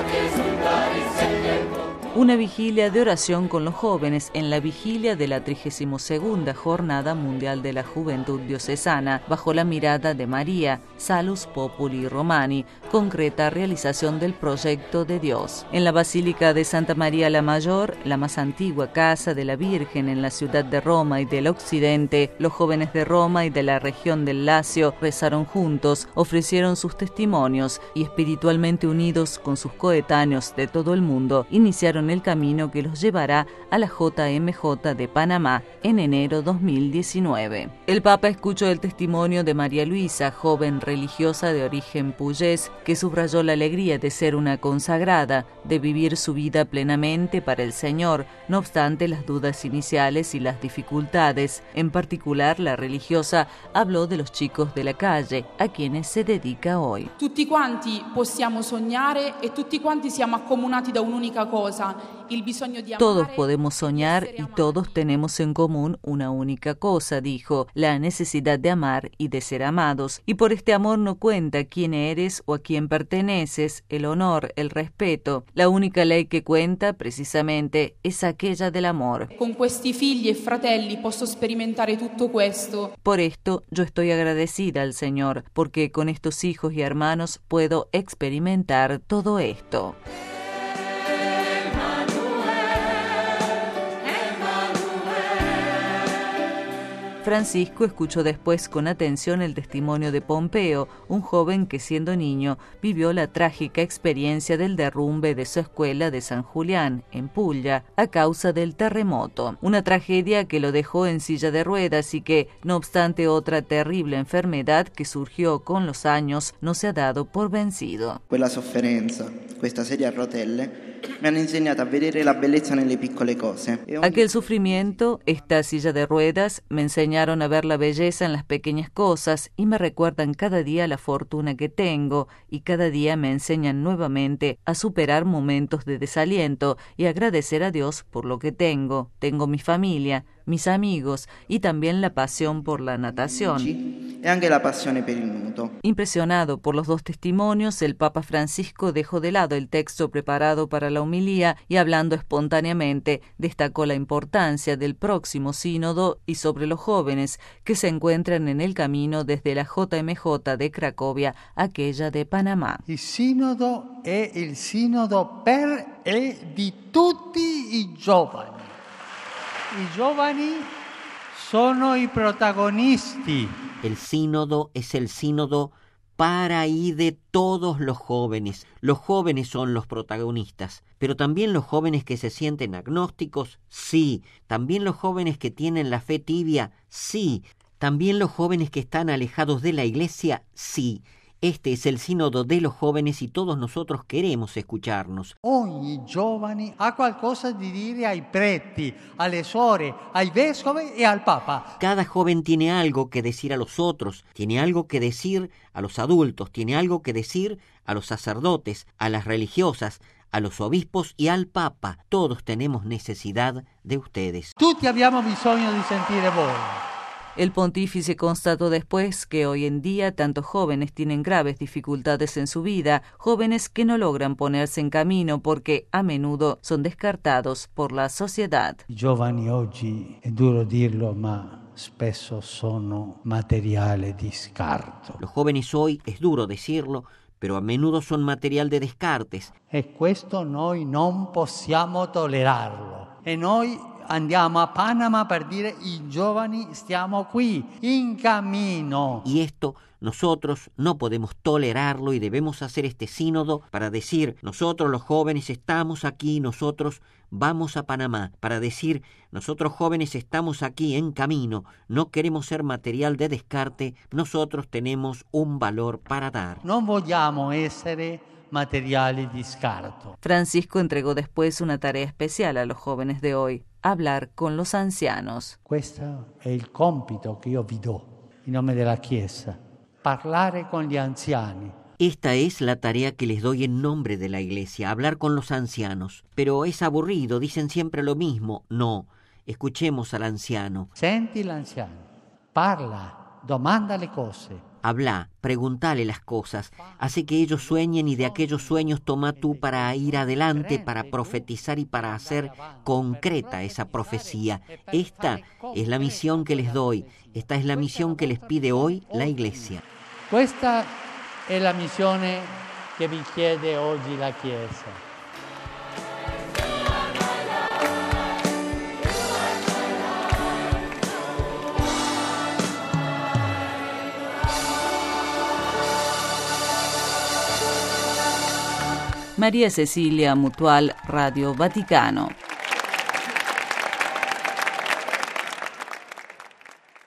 Una vigilia de oración con los jóvenes en la vigilia de la 32ª Jornada Mundial de la Juventud Diocesana, bajo la mirada de María, Salus Populi Romani, concreta realización del proyecto de Dios. En la Basílica de Santa María la Mayor, la más antigua casa de la Virgen en la ciudad de Roma y del Occidente, los jóvenes de Roma y de la región del Lacio rezaron juntos, ofrecieron sus testimonios y espiritualmente unidos con sus coetáneos de todo el mundo, iniciaron el camino que los llevará a la JMJ de Panamá en enero 2019. El Papa escuchó el testimonio de María Luisa, joven religiosa de origen puyés, que subrayó la alegría de ser una consagrada, de vivir su vida plenamente para el Señor, no obstante las dudas iniciales y las dificultades. En particular, la religiosa habló de los chicos de la calle, a quienes se dedica hoy. Tutti quanti possiamo sognare e tutti quanti siamo accomunati da un'unica cosa. Todos podemos soñar y todos tenemos en común una única cosa, dijo, la necesidad de amar y de ser amados. Y por este amor no cuenta quién eres o a quién perteneces, el honor, el respeto. La única ley que cuenta, precisamente, es aquella del amor. Con questi figli e fratelli posso sperimentare tutto questo. Por esto yo estoy agradecida al Señor, porque con estos hijos y hermanos puedo experimentar todo esto. Francisco escuchó después con atención el testimonio de Pompeo, un joven que siendo niño vivió la trágica experiencia del derrumbe de su escuela de San Julián, en Puglia, a causa del terremoto. Una tragedia que lo dejó en silla de ruedas y que, no obstante otra terrible enfermedad que surgió con los años, no se ha dado por vencido. Quella sofferenza, questa sedia a rotelle, me han enseñado a vedere la bellezza nelle piccole cose. Aquel sufrimiento, esta silla de ruedas, me enseñaron a ver la belleza en las pequeñas cosas y me recuerdan cada día la fortuna que tengo y cada día me enseñan nuevamente a superar momentos de desaliento y agradecer a Dios por lo que tengo. Tengo mi familia, mis amigos y también la pasión por la natación. E anche la passione per il nuoto. Impresionado por los dos testimonios, el Papa Francisco dejó de lado el texto preparado para la homilía y hablando espontáneamente destacó la importancia del próximo sínodo y sobre los jóvenes que se encuentran en el camino desde la JMJ de Cracovia a aquella de Panamá. Il sinodo è il sinodo per e di tutti i giovani. I giovani sono i protagonisti. El sínodo es el sínodo para y de todos los jóvenes. Los jóvenes son los protagonistas, pero también los jóvenes que se sienten agnósticos, sí. También los jóvenes que tienen la fe tibia, sí. También los jóvenes que están alejados de la iglesia, sí. Este es el sínodo de los jóvenes y todos nosotros queremos escucharnos. Ogni giovane ha qualcosa di dire ai preti, alle suore, ai vescovi e al papa. Cada joven tiene algo que decir a los otros, tiene algo que decir a los adultos, tiene algo que decir a los sacerdotes, a las religiosas, a los obispos y al papa. Todos tenemos necesidad de ustedes. Tutti abbiamo bisogno di sentire voi. El pontífice constató después que hoy en día tantos jóvenes tienen graves dificultades en su vida, jóvenes que no logran ponerse en camino porque a menudo son descartados por la sociedad. I giovani oggi, è duro dirlo, ma spesso sono materiale di scarto. Los jóvenes hoy, es duro decirlo, pero a menudo son material de descartes. E questo noi non possiamo tollerarlo. E noi andiamo a Panama per dire i giovani stiamo qui, in camino. Y esto nosotros no podemos tolerarlo y debemos hacer este sínodo para decir, nosotros los jóvenes estamos aquí, nosotros vamos a Panamá, para decir, nosotros jóvenes estamos aquí en camino, no queremos ser material de descarte, nosotros tenemos un valor para dar. Non vogliamo essere materiali di scarto. Francisco entregó después una tarea especial a los jóvenes de hoy, hablar con los ancianos. Questo è il compito che io vi do in nome della Chiesa, parlare con gli anziani. Esta es la tarea que les doy en nombre de la Iglesia, hablar con los ancianos. Pero es aburrido, dicen siempre lo mismo. No, escuchemos al anciano. Senti l'anziano, parla, domanda le cose. Habla, preguntale las cosas, hace que ellos sueñen y de aquellos sueños toma tú para ir adelante, para profetizar y para hacer concreta esa profecía. Esta es la misión que les doy, esta es la misión que les pide hoy la Iglesia. Questa è la missione che vi chiede oggi la Chiesa. María Cecilia Mutual, Radio Vaticano.